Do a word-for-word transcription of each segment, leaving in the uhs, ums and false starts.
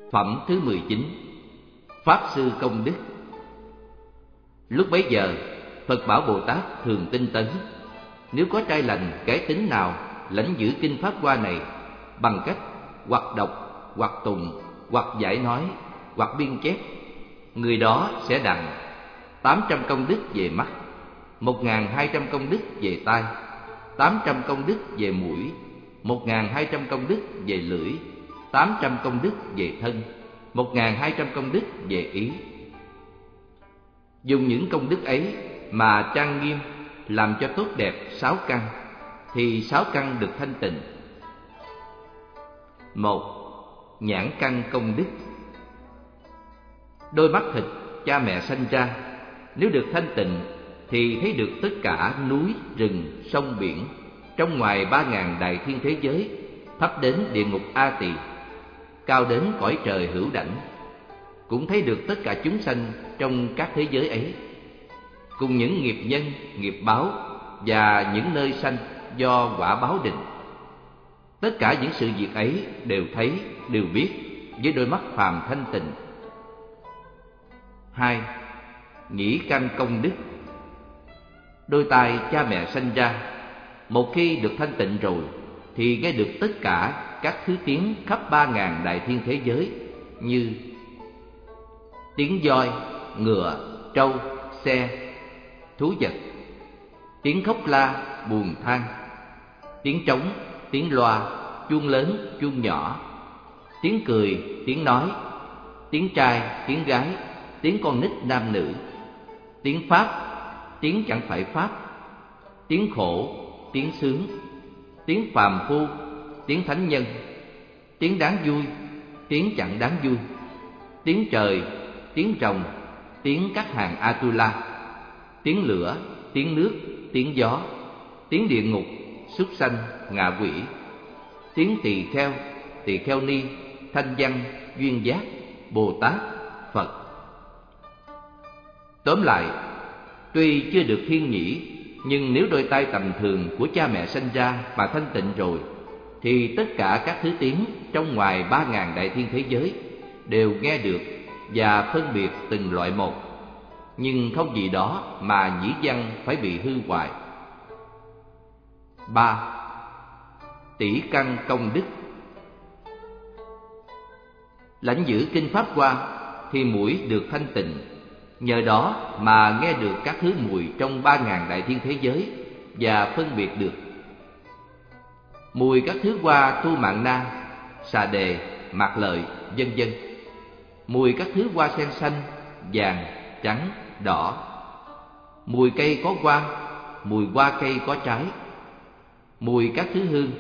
Phẩm thứ mười chín. Pháp sư công đức. Lúc bấy giờ, Phật Bảo Bồ Tát thường tinh tấn, nếu có trai lành kẻ tính nào lãnh giữ kinh Pháp Hoa này bằng cách hoặc đọc, hoặc tụng, hoặc giải nói, hoặc biên chép, người đó sẽ đặng tám trăm công đức về mắt, một ngàn hai trăm công đức về tai, tám trăm công đức về mũi, một ngàn hai trăm công đức về lưỡi, tám trăm công đức về thân, một ngàn hai trăm công đức về ý. Dùng những công đức ấy mà trang nghiêm làm cho tốt đẹp sáu căn, thì sáu căn được thanh tịnh. Một. Nhãn căn công đức. Đôi mắt thịt cha mẹ sanh ra, nếu được thanh tịnh thì thấy được tất cả núi, rừng, sông, biển trong ngoài ba ngàn đại thiên thế giới, thấp đến địa ngục A Tỳ, cao đến cõi trời hữu đảnh, cũng thấy được tất cả chúng sanh trong các thế giới ấy, cùng những nghiệp nhân, nghiệp báo và những nơi sanh do quả báo định. Tất cả những sự việc ấy đều thấy, đều biết với đôi mắt phàm thanh tịnh. Hai. Nhĩ căn công đức. Đôi tai cha mẹ sanh ra, một khi được thanh tịnh rồi thì nghe được tất cả các thứ tiếng khắp ba ngàn đại thiên thế giới, như tiếng voi, ngựa, trâu, xe, thú vật, tiếng khóc la, buồn than, tiếng trống, tiếng loa, chuông lớn, chuông nhỏ, tiếng cười, tiếng nói, tiếng trai, tiếng gái, tiếng con nít nam nữ, tiếng pháp, tiếng chẳng phải pháp, tiếng khổ, tiếng sướng, tiếng phàm phu, tiếng thánh nhân, tiếng đáng vui, tiếng chẳng đáng vui, tiếng trời, tiếng rồng, tiếng các hàng Atula, tiếng lửa, tiếng nước, tiếng gió, tiếng địa ngục, súc sanh, ngạ quỷ, tiếng tỳ kheo, tỳ kheo ni, thanh văn, duyên giác, Bồ Tát, Phật. Tóm lại, tuy chưa được thiên nhĩ, nhưng nếu đôi tai tầm thường của cha mẹ sanh ra mà thanh tịnh rồi, thì tất cả các thứ tiếng trong ngoài ba ngàn đại thiên thế giới đều nghe được và phân biệt từng loại một, nhưng không vì đó mà nhĩ văn phải bị hư hoại. Ba. Tỷ căn công đức. Lãnh giữ kinh Pháp Hoa thì mũi được thanh tịnh, nhờ đó mà nghe được các thứ mùi trong ba ngàn đại thiên thế giới và phân biệt được mùi các thứ hoa tu mạng na, xà đề, mạc lợi, vân vân, mùi các thứ hoa sen xanh, vàng, trắng, đỏ, mùi cây có hoa, mùi hoa cây có trái, mùi các thứ hương.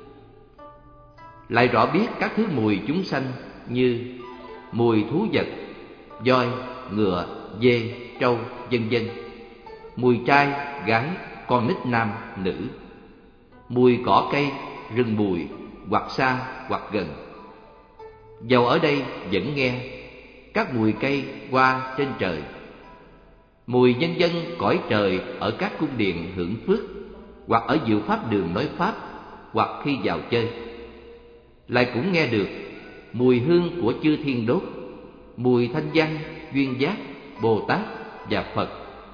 Lại rõ biết các thứ mùi chúng sanh như mùi thú vật, voi, ngựa, dê, trâu, vân vân, mùi trai, gái, con nít nam, nữ, mùi cỏ cây, rừng bụi, hoặc xa hoặc gần. Dầu ở đây vẫn nghe các mùi cây, hoa trên trời, mùi nhân dân cõi trời ở các cung điện hưởng phước, hoặc ở diệu pháp đường nói pháp, hoặc khi vào chơi. Lại cũng nghe được mùi hương của chư thiên đốt, mùi thanh văn, duyên giác, Bồ Tát và Phật.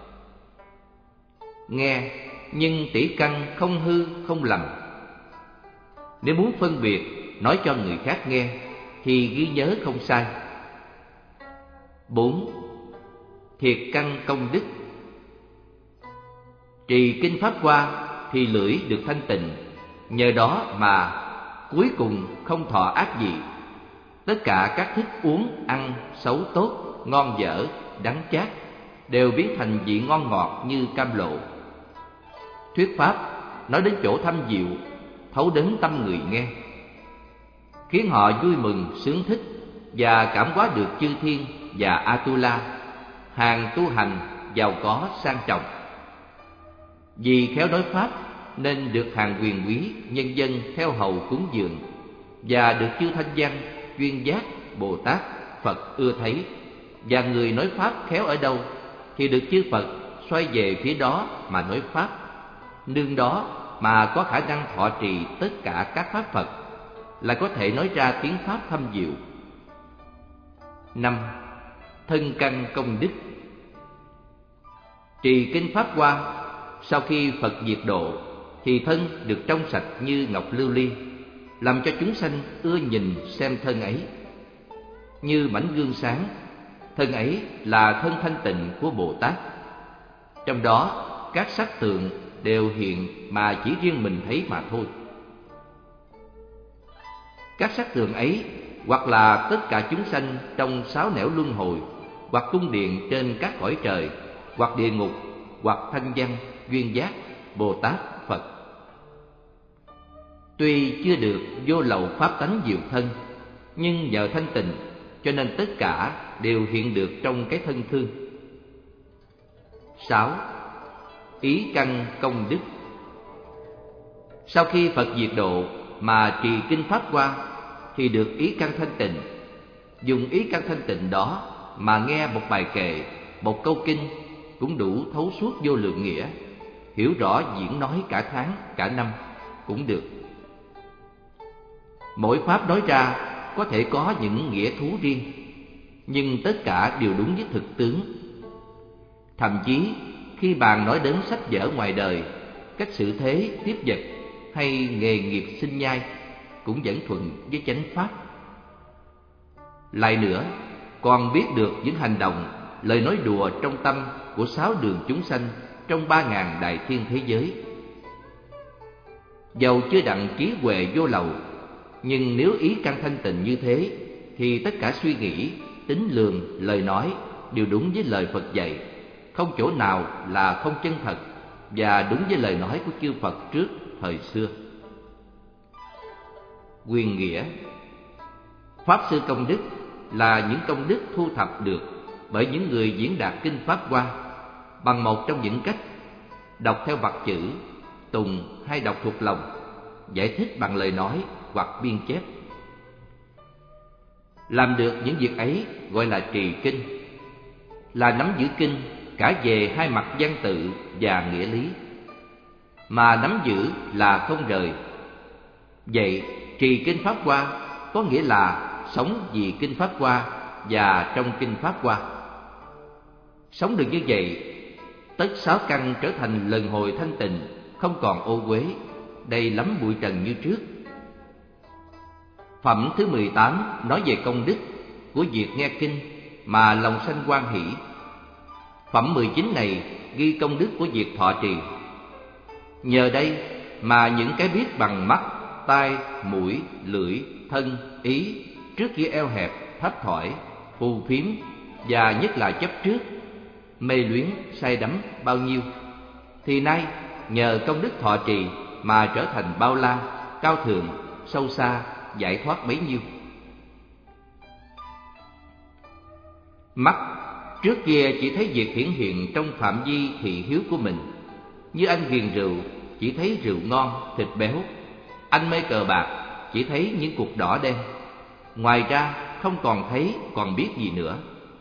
Nghe nhưng tỷ căn không hư không lầm. Nếu muốn phân biệt nói cho người khác nghe thì ghi nhớ không sai. Bốn. Thiệt căn công đức. Trì kinh Pháp Hoa thì lưỡi được thanh tịnh, nhờ đó mà cuối cùng không thọ ác gì. Tất cả các thức uống, ăn, xấu tốt, ngon dở, đắng chát đều biến thành vị ngon ngọt như cam lộ. Thuyết pháp nói đến chỗ thâm diệu, thấu đến tâm người nghe, khiến họ vui mừng, sướng thích và cảm hóa được chư thiên và Atula, hàng tu hành giàu có sang trọng. Vì khéo nói pháp nên được hàng quyền quý nhân dân theo hầu cúng dường, và được chư thanh văn, duyên giác, Bồ Tát, Phật ưa thấy. Và người nói pháp khéo ở đâu thì được chư Phật xoay về phía đó mà nói pháp, nương đó mà có khả năng thọ trì tất cả các pháp Phật, là có thể nói ra tiếng pháp thâm diệu. Năm, thân căn công đức. Trì kinh Pháp Hoa, sau khi Phật diệt độ thì thân được trong sạch như ngọc lưu ly, làm cho chúng sanh ưa nhìn xem thân ấy. Như mảnh gương sáng, thân ấy là thân thanh tịnh của Bồ Tát. Trong đó các sắc tượng đều hiện mà chỉ riêng mình thấy mà thôi. Các sắc tượng ấy hoặc là tất cả chúng sanh trong sáu nẻo luân hồi, hoặc cung điện trên các cõi trời, hoặc địa ngục, hoặc thanh văn, duyên giác, Bồ Tát, Phật. Tuy chưa được vô lậu pháp tánh diệu thân, nhưng nhờ thanh tịnh cho nên tất cả đều hiện được trong cái thân thương. Sáu, ý căn công đức. Sau khi Phật diệt độ mà trì kinh Pháp Hoa thì được ý căn thanh tịnh. Dùng ý căn thanh tịnh đó mà nghe một bài kệ, một câu kinh cũng đủ thấu suốt vô lượng nghĩa, hiểu rõ diễn nói cả tháng, cả năm cũng được. Mỗi pháp nói ra có thể có những nghĩa thú riêng, nhưng tất cả đều đúng với thực tướng. Thậm chí khi bàn nói đến sách vở ngoài đời, cách xử thế, tiếp vật hay nghề nghiệp sinh nhai cũng vẫn thuận với chánh pháp. Lại nữa, còn biết được những hành động, lời nói đùa trong tâm của sáu đường chúng sanh trong ba ngàn đại thiên thế giới. Dầu chưa đặng trí huệ vô lậu, nhưng nếu ý căn thanh tịnh như thế thì tất cả suy nghĩ, tính lường, lời nói đều đúng với lời Phật dạy, không chỗ nào là không chân thật và đúng với lời nói của chư Phật trước thời xưa. Quyền nghĩa. Pháp sư công đức là những công đức thu thập được bởi những người diễn đạt kinh Pháp Hoa bằng một trong những cách: đọc theo vặt chữ, tùng hay đọc thuộc lòng, giải thích bằng lời nói hoặc biên chép. Làm được những việc ấy gọi là trì kinh, là nắm giữ kinh cả về hai mặt văn tự và nghĩa lý, mà nắm giữ là không rời. Vậy trì kinh Pháp Hoa có nghĩa là sống vì kinh Pháp Hoa và trong kinh Pháp Hoa. Sống được như vậy, tất sáu căn trở thành lần hồi thanh tịnh, không còn ô uế, đầy lắm bụi trần như trước. Phẩm thứ mười tám nói về công đức của việc nghe kinh mà lòng sanh hoan hỷ. Phẩm mười chín này ghi công đức của việc thọ trì. Nhờ đây mà những cái biết bằng mắt, tai, mũi, lưỡi, thân, ý trước kia eo hẹp, thấp thỏi, phù phiếm và nhất là chấp trước, mê luyến, say đắm bao nhiêu, thì nay nhờ công đức thọ trì mà trở thành bao la, cao thượng, sâu xa, giải thoát bấy nhiêu. Mắt trước kia chỉ thấy việc hiển hiện trong phạm vi thị hiếu của mình. Như anh ghiền rượu chỉ thấy rượu ngon, thịt béo. Anh mê cờ bạc chỉ thấy những cục đỏ đen. Ngoài ra không còn thấy, còn biết gì nữa.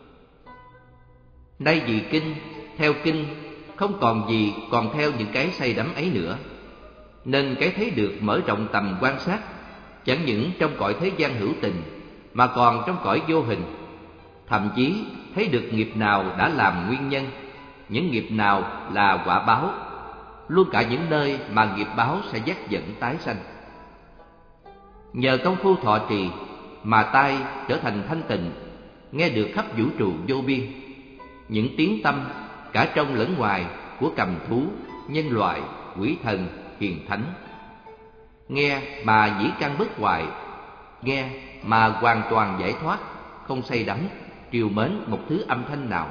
Nay vì kinh, theo kinh, không còn gì còn theo những cái say đắm ấy nữa, nên cái thấy được mở rộng tầm quan sát, chẳng những trong cõi thế gian hữu tình, mà còn trong cõi vô hình. Thậm chí thấy được nghiệp nào đã làm nguyên nhân, những nghiệp nào là quả báo, luôn cả những nơi mà nghiệp báo sẽ dắt dẫn tái sanh. Nhờ công phu thọ trì mà tai trở thành thanh tịnh, nghe được khắp vũ trụ vô biên những tiếng tâm cả trong lẫn ngoài của cầm thú, nhân loại, quỷ thần, hiền thánh. Nghe mà nhĩ căn bất hoại, nghe mà hoàn toàn giải thoát, không say đắm, trìu mến một thứ âm thanh nào.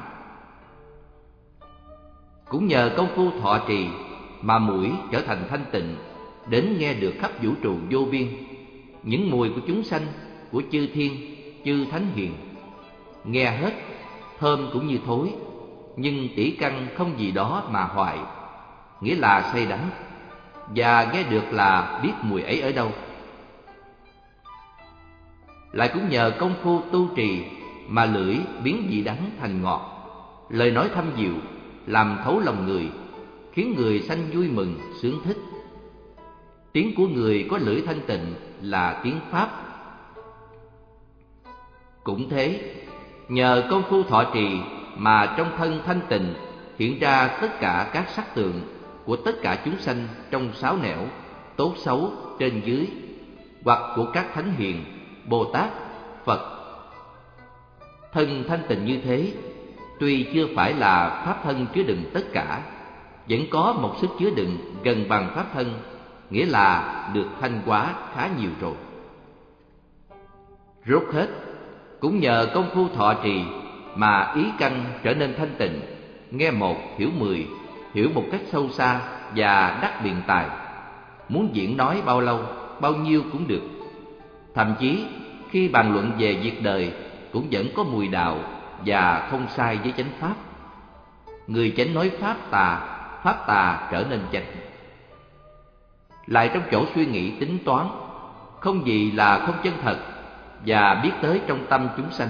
Cũng nhờ công phu thọ trì mà mũi trở thành thanh tịnh, đến nghe được khắp vũ trụ vô biên những mùi của chúng sanh, của chư thiên, chư thánh hiền. Nghe hết, thơm cũng như thối, nhưng tỷ căn không gì đó mà hoại, nghĩa là say đắm, và nghe được là biết mùi ấy ở đâu. Lại cũng nhờ công phu tu trì mà lưỡi biến vị đắng thành ngọt, lời nói thâm diệu, làm thấu lòng người, khiến người sanh vui mừng, sướng thích. Tiếng của người có lưỡi thanh tịnh là tiếng Pháp. Cũng thế, Nhờ công phu thọ trì mà trong thân thanh tịnh hiện ra tất cả các sắc tượng của tất cả chúng sanh trong sáu nẻo, tốt xấu, trên dưới, hoặc của các thánh hiền, Bồ Tát, Phật. Thân thanh tịnh như thế, tuy chưa phải là pháp thân chứa đựng tất cả, vẫn có một sức chứa đựng gần bằng pháp thân, nghĩa là được thanh hóa khá nhiều rồi. Rốt hết, cũng nhờ công phu thọ trì mà ý căn trở nên thanh tịnh, nghe một hiểu mười, hiểu một cách sâu xa và đắc biện tài. Muốn diễn nói bao lâu, bao nhiêu cũng được. Thậm chí khi bàn luận về việc đời cũng vẫn có mùi đạo và không sai với chánh pháp. Người chánh nói pháp tà, pháp tà trở nên chánh. Lại trong chỗ suy nghĩ tính toán, không gì là không chân thật và biết tới trong tâm chúng sanh.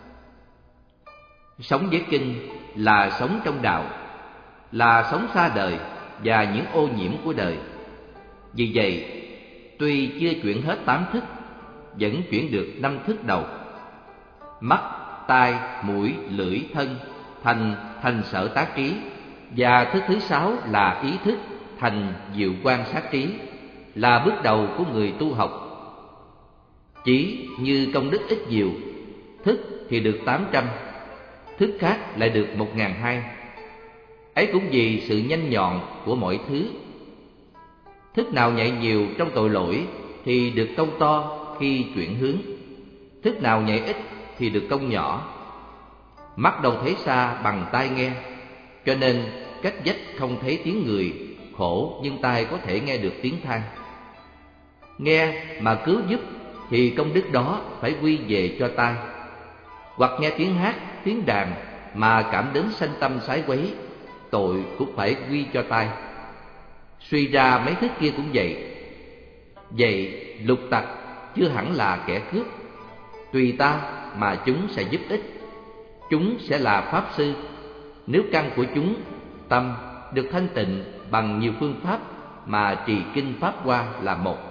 Sống với kinh là sống trong đạo, là sống xa đời và những ô nhiễm của đời. Vì vậy, tuy chưa chuyển hết tám thức, vẫn chuyển được năm thức đầu. Mắt, tai, mũi, lưỡi, thân thành thành sở tác trí, và thức thứ sáu là ý thức thành diệu quan sát trí, là bước đầu của người tu học. Chỉ như công đức ít nhiều, thức thì được tám trăm, thức khác lại được một ngàn hai. Ấy cũng vì sự nhanh nhọn của mọi thứ. Thức nào nhạy nhiều trong tội lỗi thì được công to khi chuyển hướng, thức nào nhạy ít thì được công nhỏ. Mắt đâu thấy xa bằng tai nghe, cho nên cách vách không thấy tiếng người, khổ nhưng tai có thể nghe được tiếng than. Nghe mà cứu giúp thì công đức đó phải quy về cho tai. Hoặc nghe tiếng hát, tiếng đàn mà cảm đến sanh tâm sái quấy, tội cũng phải quy cho tai. Suy ra mấy thức kia cũng vậy. Vậy lục tặc chưa hẳn là kẻ cướp. Tùy ta mà chúng sẽ giúp ích. Chúng sẽ là pháp sư nếu căn của chúng, tâm, được thanh tịnh bằng nhiều phương pháp mà trì kinh pháp hoa là một.